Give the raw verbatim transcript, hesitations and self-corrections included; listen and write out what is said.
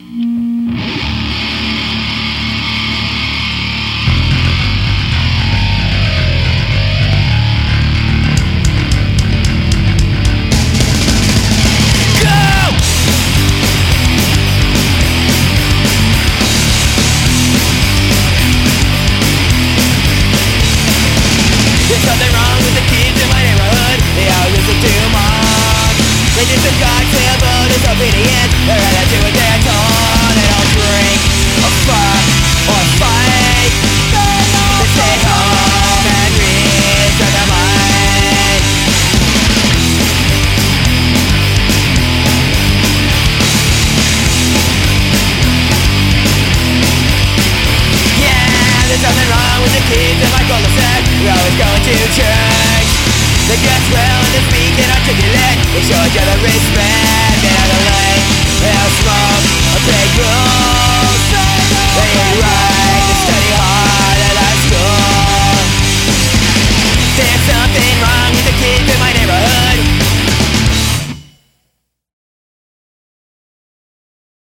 There's something wrong with the kids in my neighborhood. They all listen too much. They just a cocktail, but it's obedience. They're headed to a dance hall. They don't drink or fuck or fight. They stay home and read for their mind. Yeah, there's something wrong with the kids in my cul-de-sac. We're always going to church. They dress well and they speak and articulate. They show each other respect. They don't late, they don't smoke.